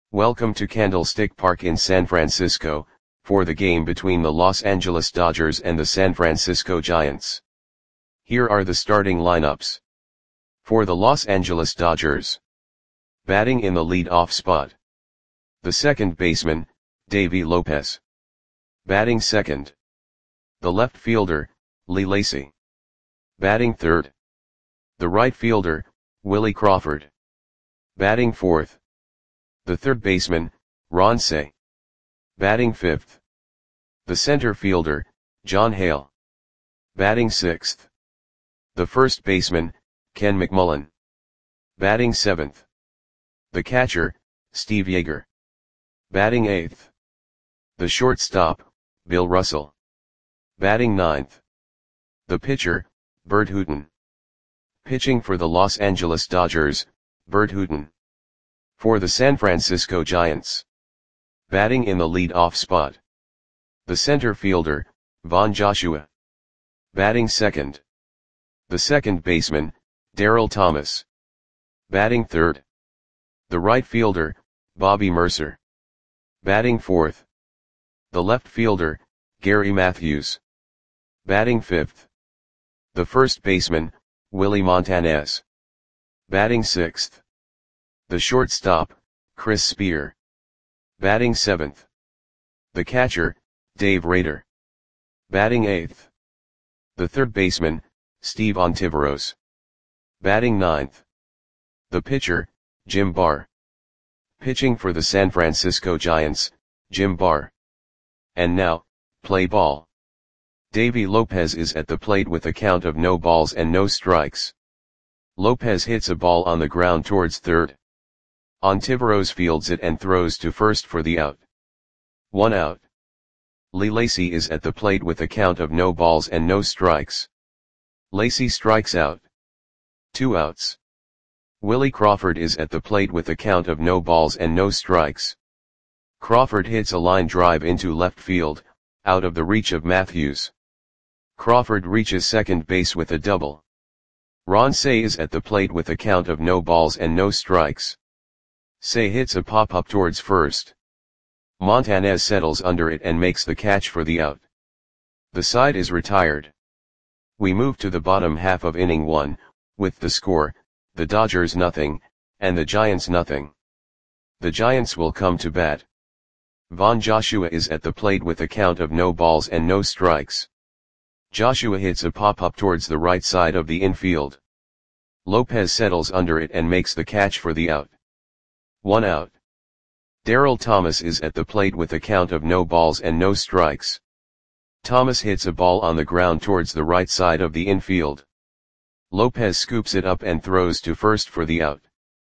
Welcome to Candlestick Park in San Francisco, for the game between the Los Angeles Dodgers and the San Francisco Giants. Here are the starting lineups. For the Los Angeles Dodgers. Batting in the lead-off spot. The second baseman, Davey Lopez. Batting second. The left fielder, Lee Lacy. Batting third. The right fielder, Willie Crawford. Batting fourth. The third baseman, Ron Cey. Batting fifth. The center fielder, John Hale. Batting sixth. The first baseman, Ken McMullen. Batting seventh. The catcher, Steve Yeager. Batting eighth. The shortstop, Bill Russell. Batting ninth. The pitcher, Bert Hooton. Pitching for the Los Angeles Dodgers, Bert Hooton. For the San Francisco Giants. Batting in the lead-off spot. The center fielder, Von Joshua. Batting second. The second baseman, Darryl Thomas. Batting third. The right fielder, Bobby Murcer. Batting fourth. The left fielder, Gary Matthews. Batting fifth. The first baseman, Willie Montanez. Batting sixth. The shortstop, Chris Spear. Batting seventh. The catcher, Dave Rader. Batting eighth. The third baseman, Steve Ontiveros. Batting ninth. The pitcher, Jim Barr. Pitching for the San Francisco Giants, Jim Barr. And now, play ball. Davey Lopez is at the plate with a count of no balls and no strikes. Lopez hits a ball on the ground towards third. Ontiveros fields it and throws to first for the out. 1 out. Lee Lacy is at the plate with a count of no balls and no strikes. Lacy strikes out. 2 outs. Willie Crawford is at the plate with a count of no balls and no strikes. Crawford hits a line drive into left field, out of the reach of Matthews. Crawford reaches second base with a double. Ron Cey is at the plate with a count of no balls and no strikes. Cey hits a pop-up towards first. Montanez settles under it and makes the catch for the out. The side is retired. We move to the bottom half of inning 1, with the score, the Dodgers nothing, and the Giants nothing. The Giants will come to bat. Von Joshua is at the plate with a count of no balls and no strikes. Joshua hits a pop-up towards the right side of the infield. Lopez settles under it and makes the catch for the out. 1 out. Darryl Thomas is at the plate with a count of no balls and no strikes. Thomas hits a ball on the ground towards the right side of the infield. Lopez scoops it up and throws to first for the out.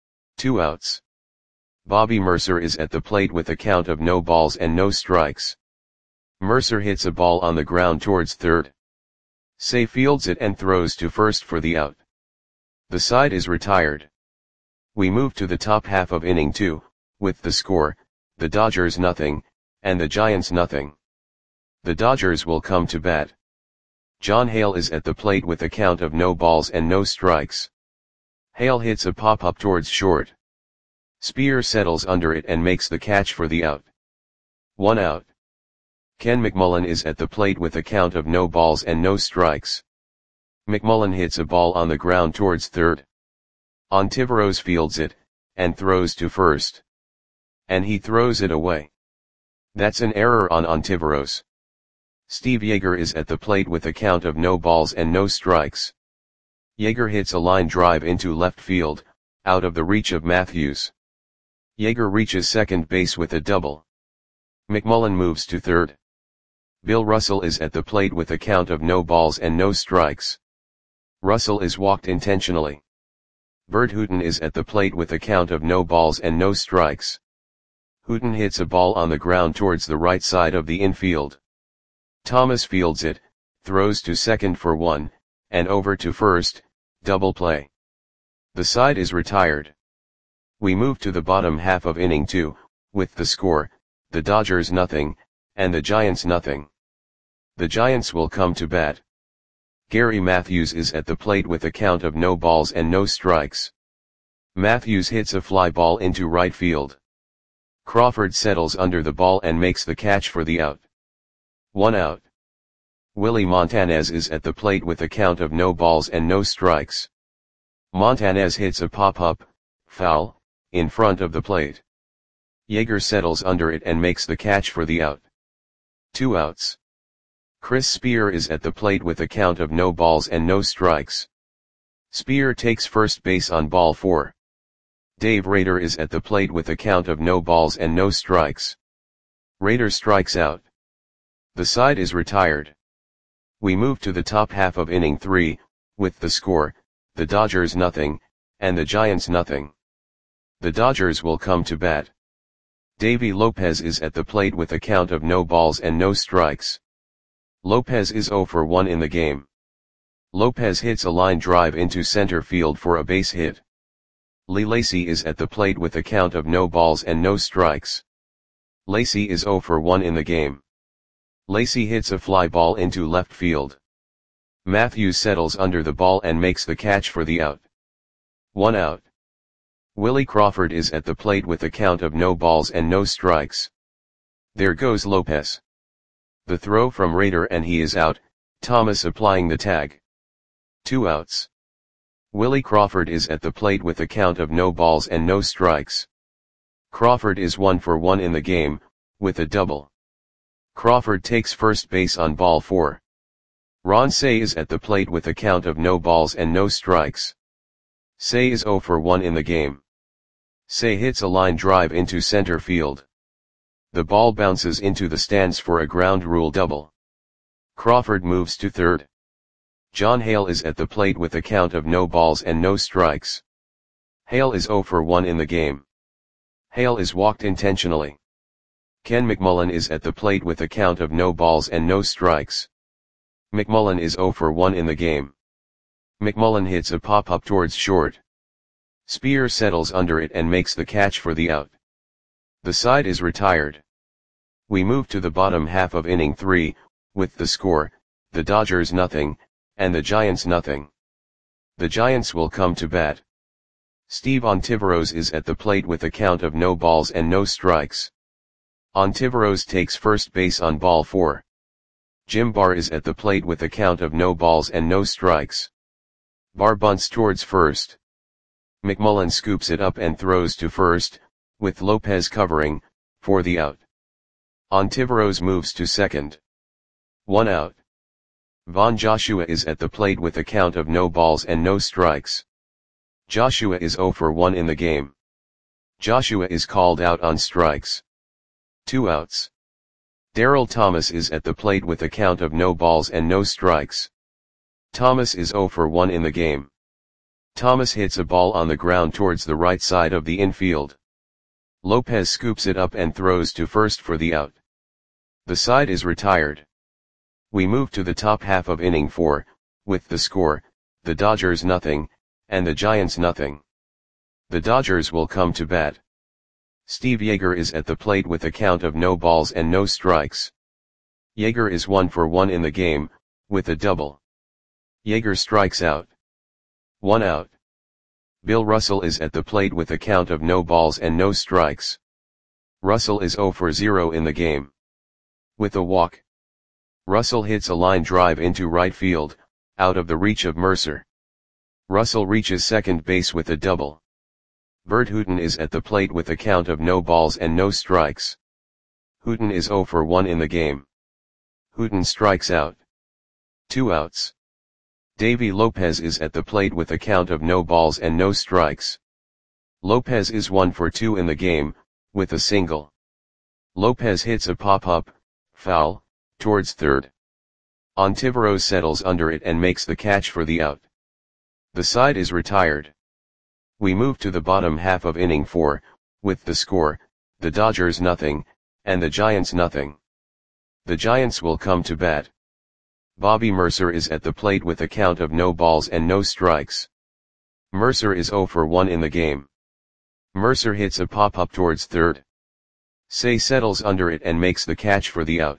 2 outs. Bobby Murcer is at the plate with a count of no balls and no strikes. Murcer hits a ball on the ground towards third. Cey fields it and throws to first for the out. The side is retired. We move to the top half of inning 2, with the score, the Dodgers nothing, and the Giants nothing. The Dodgers will come to bat. John Hale is at the plate with a count of no balls and no strikes. Hale hits a pop-up towards short. Spear settles under it and makes the catch for the out. 1 out. Ken McMullen is at the plate with a count of no balls and no strikes. McMullen hits a ball on the ground towards third. Ontiveros fields it, and throws to first. And he throws it away. That's an error on Ontiveros. Steve Yeager is at the plate with a count of no balls and no strikes. Yeager hits a line drive into left field, out of the reach of Matthews. Yeager reaches second base with a double. McMullen moves to third. Bill Russell is at the plate with a count of no balls and no strikes. Russell is walked intentionally. Bert Hooton is at the plate with a count of no balls and no strikes. Hooton hits a ball on the ground towards the right side of the infield. Thomas fields it, throws to second for 1, and over to first, double play. The side is retired. We move to the bottom half of inning 2, with the score, the Dodgers nothing, and the Giants nothing. The Giants will come to bat. Gary Matthews is at the plate with a count of no balls and no strikes. Matthews hits a fly ball into right field. Crawford settles under the ball and makes the catch for the out. 1 out. Willie Montanez is at the plate with a count of no balls and no strikes. Montanez hits a pop-up, foul, in front of the plate. Yeager settles under it and makes the catch for the out. 2 outs. Chris Spear is at the plate with a count of no balls and no strikes. Spear takes first base on ball 4. Dave Rader is at the plate with a count of no balls and no strikes. Rader strikes out. The side is retired. We move to the top half of inning 3, with the score, the Dodgers nothing, and the Giants nothing. The Dodgers will come to bat. Davy Lopez is at the plate with a count of no balls and no strikes. Lopez is 0 for 1 in the game. Lopez hits a line drive into center field for a base hit. Lee Lacy is at the plate with a count of no balls and no strikes. Lacy is 0 for 1 in the game. Lacy hits a fly ball into left field. Matthews settles under the ball and makes the catch for the out. 1 out. Willie Crawford is at the plate with a count of no balls and no strikes. There goes Lopez. The throw from Rader and he is out, Thomas applying the tag. 2 outs. Willie Crawford is at the plate with a count of no balls and no strikes. Crawford is 1 for 1 in the game, with a double. Crawford takes first base on ball 4. Ron Cey is at the plate with a count of no balls and no strikes. Cey is 0 for 1 in the game. Cey hits a line drive into center field. The ball bounces into the stands for a ground rule double. Crawford moves to third. John Hale is at the plate with a count of no balls and no strikes. Hale is 0 for 1 in the game. Hale is walked intentionally. Ken McMullen is at the plate with a count of no balls and no strikes. McMullen is 0 for 1 in the game. McMullen hits a pop-up towards short. Spear settles under it and makes the catch for the out. The side is retired. We move to the bottom half of inning 3, with the score, the Dodgers nothing, and the Giants nothing. The Giants will come to bat. Steve Ontiveros is at the plate with a count of no balls and no strikes. Ontiveros takes first base on ball 4. Jim Barr is at the plate with a count of no balls and no strikes. Barr bunts towards first. McMullen scoops it up and throws to first, with Lopez covering, for the out. Ontiveros moves to second. 1 out. Von Joshua is at the plate with a count of no balls and no strikes. Joshua is 0 for 1 in the game. Joshua is called out on strikes. 2 outs. Darryl Thomas is at the plate with a count of no balls and no strikes. Thomas is 0 for 1 in the game. Thomas hits a ball on the ground towards the right side of the infield. Lopez scoops it up and throws to first for the out. The side is retired. We move to the top half of inning 4, with the score, the Dodgers nothing, and the Giants nothing. The Dodgers will come to bat. Steve Yeager is at the plate with a count of no balls and no strikes. Yeager is 1 for 1 in the game, with a double. Yeager strikes out. 1 out. Bill Russell is at the plate with a count of no balls and no strikes. Russell is 0 for 0 in the game. With a walk. Russell hits a line drive into right field, out of the reach of Mercer. Russell reaches second base with a double. Bert Hooton is at the plate with a count of no balls and no strikes. Hooton is 0 for 1 in the game. Hooton strikes out. 2 outs. Davy Lopez is at the plate with a count of no balls and no strikes. Lopez is 1 for 2 in the game, with a single. Lopez hits a pop-up, foul, towards third. Ontiveros settles under it and makes the catch for the out. The side is retired. We move to the bottom half of inning 4, with the score, the Dodgers nothing, and the Giants nothing. The Giants will come to bat. Bobby Mercer is at the plate with a count of no balls and no strikes. Mercer is 0 for 1 in the game. Mercer hits a pop-up towards third. Cey settles under it and makes the catch for the out.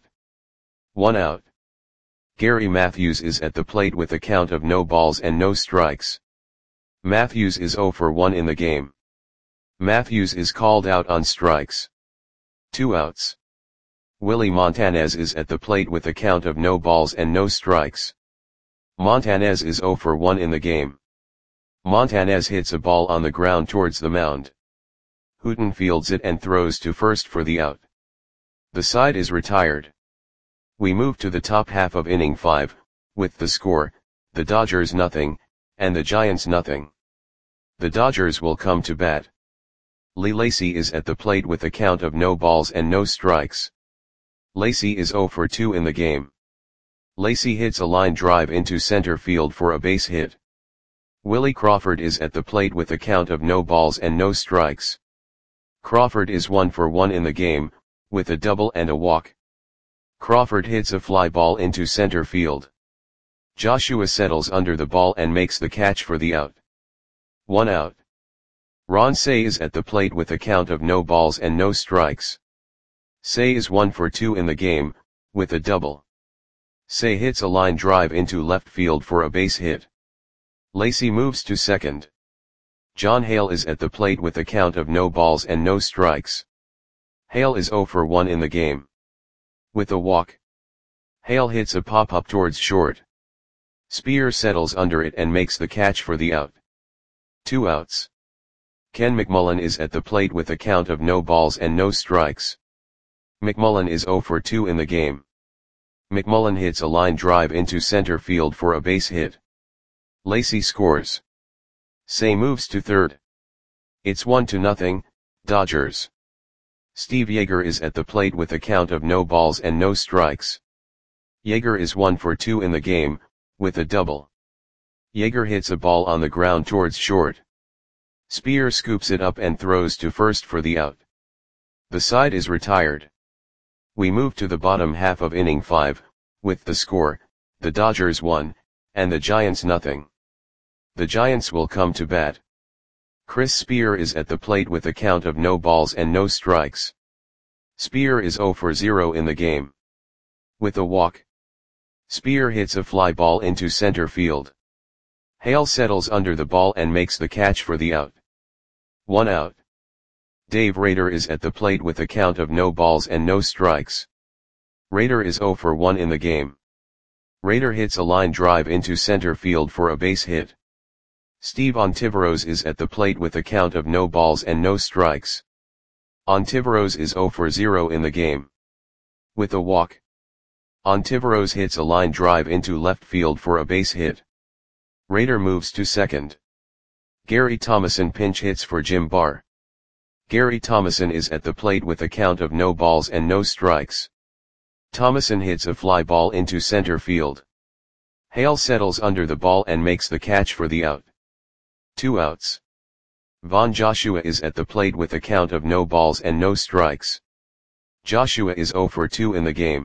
1 out. Gary Matthews is at the plate with a count of no balls and no strikes. Matthews is 0 for 1 in the game. Matthews is called out on strikes. 2 outs. Willie Montanez is at the plate with a count of no balls and no strikes. Montanez is 0 for 1 in the game. Montanez hits a ball on the ground towards the mound. Hooton fields it and throws to first for the out. The side is retired. We move to the top half of inning 5, with the score, the Dodgers nothing, and the Giants nothing. The Dodgers will come to bat. Lee Lacy is at the plate with a count of no balls and no strikes. Lacy is 0 for 2 in the game. Lacy hits a line drive into center field for a base hit. Willie Crawford is at the plate with a count of no balls and no strikes. Crawford is 1 for 1 in the game, with a double and a walk. Crawford hits a fly ball into center field. Joshua settles under the ball and makes the catch for the out. 1 out. Ron Cey is at the plate with a count of no balls and no strikes. Cey is 1 for 2 in the game, with a double. Cey hits a line drive into left field for a base hit. Lacy moves to second. John Hale is at the plate with a count of no balls and no strikes. Hale is 0 for 1 in the game. With a walk. Hale hits a pop-up towards short. Spear settles under it and makes the catch for the out. 2 outs. Ken McMullen is at the plate with a count of no balls and no strikes. McMullen is 0 for 2 in the game. McMullen hits a line drive into center field for a base hit. Lacy scores. Cey moves to third. It's 1-0, Dodgers. Steve Yeager is at the plate with a count of no balls and no strikes. Yeager is 1 for 2 in the game, with a double. Yeager hits a ball on the ground towards short. Spear scoops it up and throws to first for the out. The side is retired. We move to the bottom half of inning 5, with the score, the Dodgers 1, and the Giants nothing. The Giants will come to bat. Chris Spear is at the plate with a count of no balls and no strikes. Spear is 0 for 0 in the game. With a walk. Spear hits a fly ball into center field. Hale settles under the ball and makes the catch for the out. 1 out. Dave Rader is at the plate with a count of no balls and no strikes. Rader is 0 for 1 in the game. Rader hits a line drive into center field for a base hit. Steve Ontiveros is at the plate with a count of no balls and no strikes. Ontiveros is 0 for 0 in the game. With a walk. Ontiveros hits a line drive into left field for a base hit. Rader moves to second. Gary Thomason pinch hits for Jim Barr. Gary Thomason is at the plate with a count of no balls and no strikes. Thomason hits a fly ball into center field. Hale settles under the ball and makes the catch for the out. 2 outs. Von Joshua is at the plate with a count of no balls and no strikes. Joshua is 0 for 2 in the game.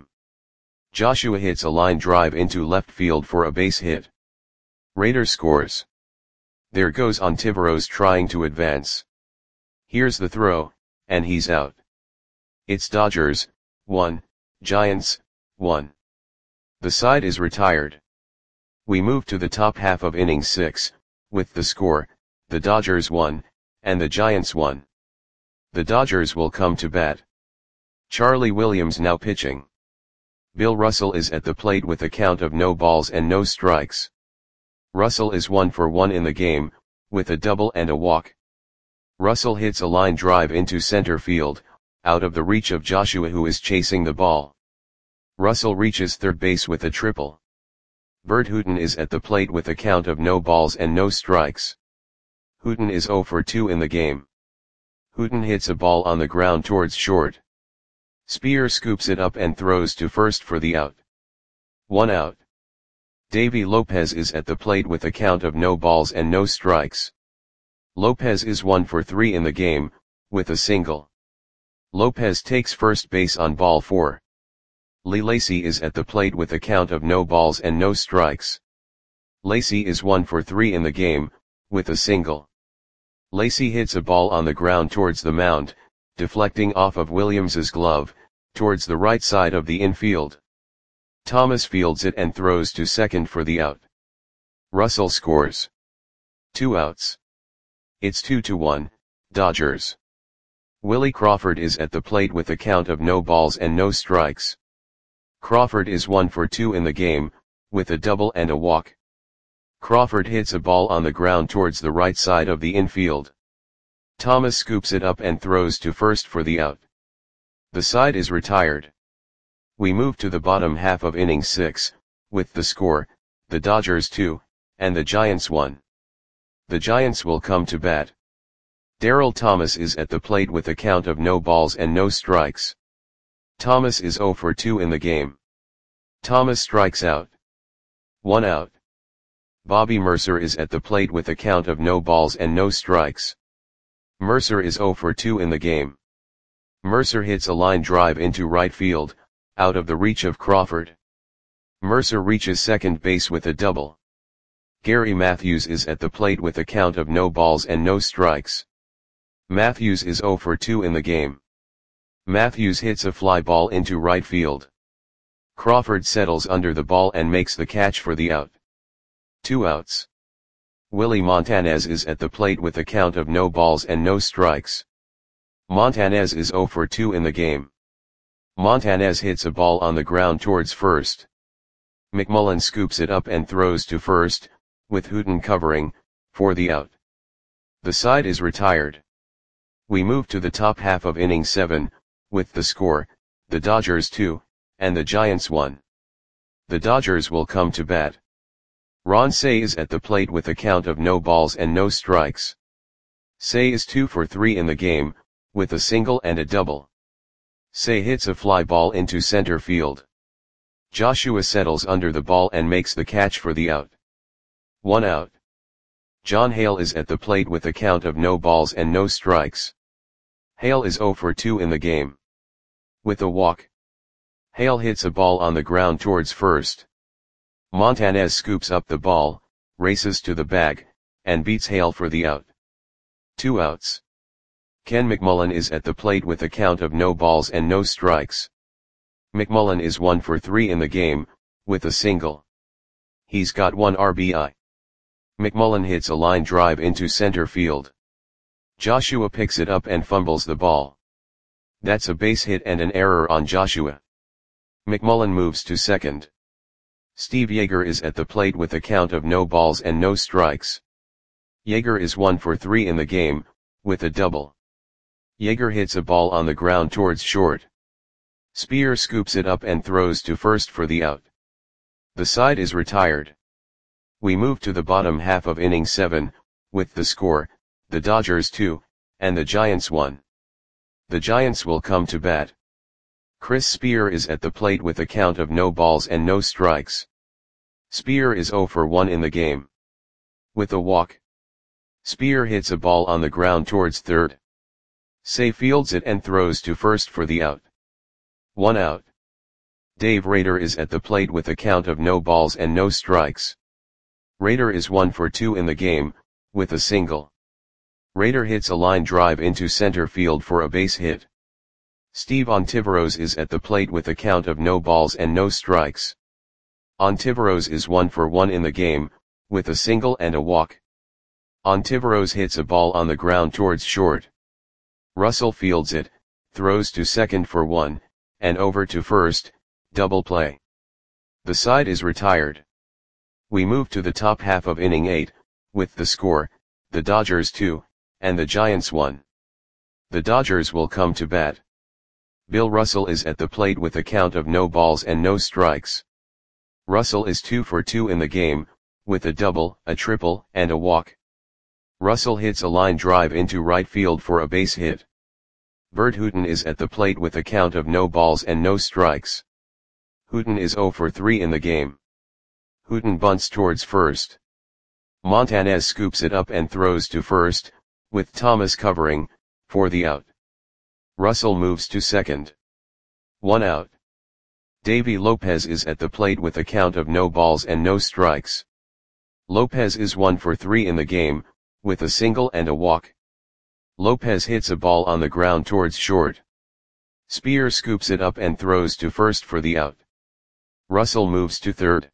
Joshua hits a line drive into left field for a base hit. Rader scores. There goes Ontiveros trying to advance. Here's the throw, and he's out. It's Dodgers, 1, Giants, 1. The side is retired. We move to the top half of inning 6, with the score, the Dodgers 1, and the Giants 1. The Dodgers will come to bat. Charlie Williams now pitching. Bill Russell is at the plate with a count of no balls and no strikes. Russell is 1 for 1 in the game, with a double and a walk. Russell hits a line drive into center field, out of the reach of Joshua who is chasing the ball. Russell reaches third base with a triple. Bert Hooton is at the plate with a count of no balls and no strikes. Hooton is 0 for 2 in the game. Hooton hits a ball on the ground towards short. Spear scoops it up and throws to first for the out. 1 out. Davy Lopez is at the plate with a count of no balls and no strikes. Lopez is 1 for 3 in the game, with a single. Lopez takes first base on ball 4. Lee Lacy is at the plate with a count of no balls and no strikes. Lacy is 1 for 3 in the game, with a single. Lacy hits a ball on the ground towards the mound, deflecting off of Williams's glove, towards the right side of the infield. Thomas fields it and throws to second for the out. Russell scores. 2 outs. It's 2-1, Dodgers. Willie Crawford is at the plate with a count of no balls and no strikes. Crawford is 1 for 2 in the game, with a double and a walk. Crawford hits a ball on the ground towards the right side of the infield. Thomas scoops it up and throws to first for the out. The side is retired. We move to the bottom half of inning 6, with the score, the Dodgers 2, and the Giants 1. The Giants will come to bat. Darryl Thomas is at the plate with a count of no balls and no strikes. Thomas is 0 for 2 in the game. Thomas strikes out. 1 out. Bobby Mercer is at the plate with a count of no balls and no strikes. Mercer is 0 for 2 in the game. Mercer hits a line drive into right field, out of the reach of Crawford. Mercer reaches second base with a double. Gary Matthews is at the plate with a count of no balls and no strikes. Matthews is 0 for 2 in the game. Matthews hits a fly ball into right field. Crawford settles under the ball and makes the catch for the out. 2 outs. Willie Montanez is at the plate with a count of no balls and no strikes. Montanez is 0 for 2 in the game. Montanez hits a ball on the ground towards first. McMullen scoops it up and throws to first, with Hooton covering, for the out. The side is retired. We move to the top half of inning 7, with the score, the Dodgers 2, and the Giants 1. The Dodgers will come to bat. Ron Cey is at the plate with a count of no balls and no strikes. Cey is 2 for 3 in the game, with a single and a double. Cey hits a fly ball into center field. Joshua settles under the ball and makes the catch for the out. 1 out. John Hale is at the plate with a count of no balls and no strikes. Hale is 0 for 2 in the game. With a walk. Hale hits a ball on the ground towards first. Montanez scoops up the ball, races to the bag, and beats Hale for the out. 2 outs. Ken McMullen is at the plate with a count of no balls and no strikes. McMullen is 1 for 3 in the game, with a single. He's got 1 RBI. McMullen hits a line drive into center field. Joshua picks it up and fumbles the ball. That's a base hit and an error on Joshua. McMullen moves to second. Steve Yeager is at the plate with a count of no balls and no strikes. Yeager is 1 for 3 in the game, with a double. Yeager hits a ball on the ground towards short. Spear scoops it up and throws to first for the out. The side is retired. We move to the bottom half of inning 7, with the score, the Dodgers 2, and the Giants 1. The Giants will come to bat. Chris Spear is at the plate with a count of no balls and no strikes. Spear is 0 for 1 in the game. With a walk. Spear hits a ball on the ground towards third. Cey fields it and throws to first for the out. 1 out. Dave Rader is at the plate with a count of no balls and no strikes. Rader is 1 for 2 in the game, with a single. Rader hits a line drive into center field for a base hit. Steve Ontiveros is at the plate with a count of no balls and no strikes. Ontiveros is 1 for 1 in the game, with a single and a walk. Ontiveros hits a ball on the ground towards short. Russell fields it, throws to second for 1, and over to first, double play. The side is retired. We move to the top half of inning 8, with the score, the Dodgers 2, and the Giants 1. The Dodgers will come to bat. Bill Russell is at the plate with a count of no balls and no strikes. Russell is 2 for 2 in the game, with a double, a triple, and a walk. Russell hits a line drive into right field for a base hit. Bert Hooton is at the plate with a count of no balls and no strikes. Hooton is 0 for 3 in the game. Hooton bunts towards first. Montanez scoops it up and throws to first, with Thomas covering, for the out. Russell moves to second. 1 out. Davy Lopez is at the plate with a count of no balls and no strikes. Lopez is 1 for 3 in the game, with a single and a walk. Lopez hits a ball on the ground towards short. Spear scoops it up and throws to first for the out. Russell moves to third.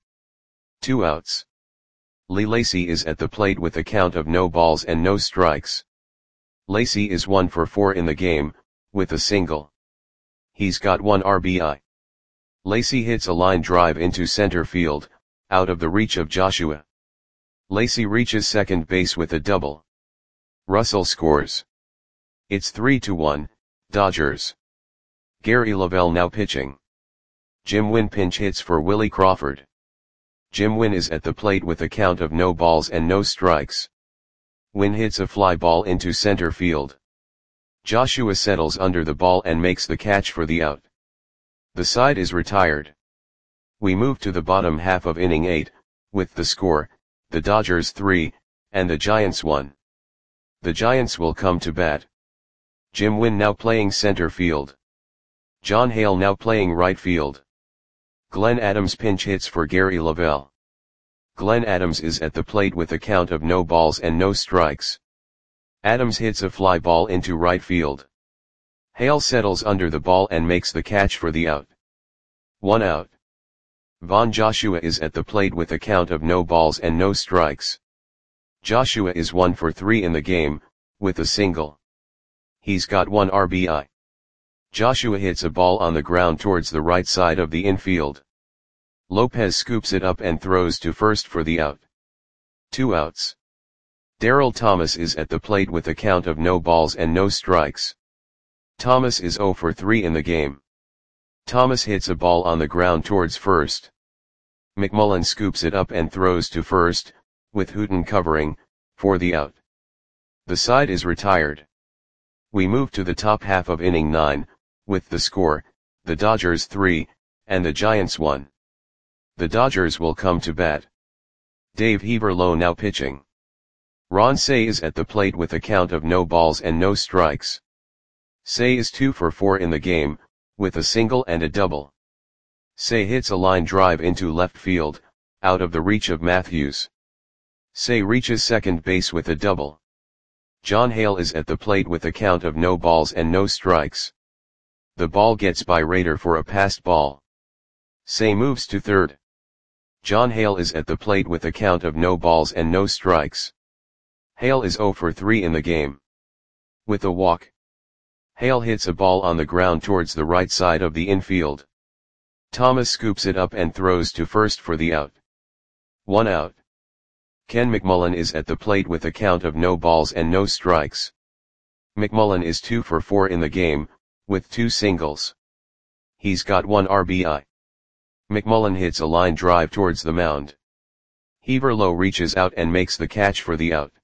2 outs. Lee Lacy is at the plate with a count of no balls and no strikes. Lacy is 1 for 4 in the game, with a single. He's got 1 RBI. Lacy hits a line drive into center field, out of the reach of Joshua. Lacy reaches second base with a double. Russell scores. It's 3-1, Dodgers. Gary Lavelle now pitching. Jim Wynn pinch hits for Willie Crawford. Jim Wynn is at the plate with a count of no balls and no strikes. Wynn hits a fly ball into center field. Joshua settles under the ball and makes the catch for the out. The side is retired. We move to the bottom half of inning 8, with the score, the Dodgers 3, and the Giants 1. The Giants will come to bat. Jim Wynn now playing center field. John Hale now playing right field. Glenn Adams pinch hits for Gary Lavelle. Glenn Adams is at the plate with a count of no balls and no strikes. Adams hits a fly ball into right field. Hale settles under the ball and makes the catch for the out. 1 out. Von Joshua is at the plate with a count of no balls and no strikes. Joshua is 1 for 3 in the game, with a single. He's got 1 RBI. Joshua hits a ball on the ground towards the right side of the infield. Lopez scoops it up and throws to first for the out. 2 outs. Darrell Thomas is at the plate with a count of no balls and no strikes. Thomas is 0 for 3 in the game. Thomas hits a ball on the ground towards first. McMullen scoops it up and throws to first, with Hooton covering, for the out. The side is retired. We move to the top half of inning 9, with the score, the Dodgers 3, and the Giants 1. The Dodgers will come to bat. Dave Heaverlow now pitching. Ron Cey is at the plate with a count of no balls and no strikes. Cey is 2 for 4 in the game, with a single and a double. Cey hits a line drive into left field, out of the reach of Matthews. Cey reaches second base with a double. John Hale is at the plate with a count of no balls and no strikes. The ball gets by Rader for a passed ball. Cey moves to third. John Hale is at the plate with a count of no balls and no strikes. Hale is 0 for 3 in the game. With a walk. Hale hits a ball on the ground towards the right side of the infield. Thomas scoops it up and throws to first for the out. 1 out. Ken McMullen is at the plate with a count of no balls and no strikes. McMullen is 2 for 4 in the game, with 2 singles. He's got 1 RBI. McMullen hits a line drive towards the mound. Heaverlow reaches out and makes the catch for the out.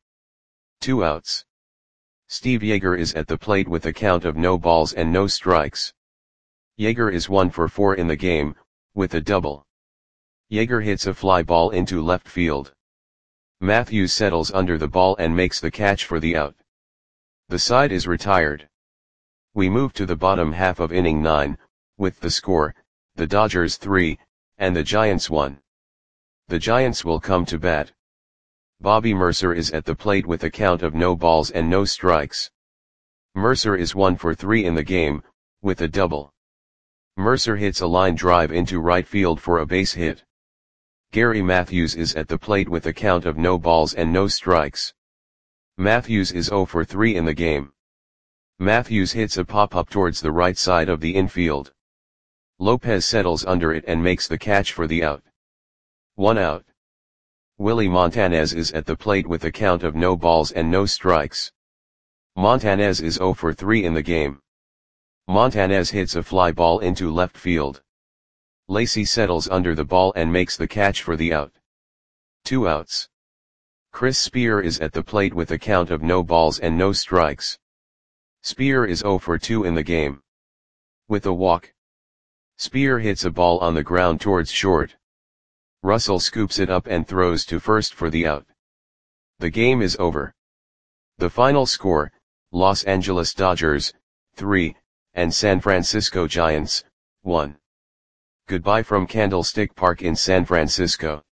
2 outs. Steve Yeager is at the plate with a count of no balls and no strikes. Yeager is 1 for 4 in the game, with a double. Yeager hits a fly ball into left field. Matthews settles under the ball and makes the catch for the out. The side is retired. We move to the bottom half of inning 9, with the score, the Dodgers 3, and the Giants 1. The Giants will come to bat. Bobby Mercer is at the plate with a count of no balls and no strikes. Mercer is 1 for 3 in the game, with a double. Mercer hits a line drive into right field for a base hit. Gary Matthews is at the plate with a count of no balls and no strikes. Matthews is 0 for 3 in the game. Matthews hits a pop-up towards the right side of the infield. Lopez settles under it and makes the catch for the out. 1 out. Willie Montanez is at the plate with a count of no balls and no strikes. Montanez is 0 for 3 in the game. Montanez hits a fly ball into left field. Lacy settles under the ball and makes the catch for the out. 2 outs. Chris Spear is at the plate with a count of no balls and no strikes. Spear is 0 for 2 in the game. With a walk. Spear hits a ball on the ground towards short. Russell scoops it up and throws to first for the out. The game is over. The final score, Los Angeles Dodgers, 3, and San Francisco Giants, 1. Goodbye from Candlestick Park in San Francisco.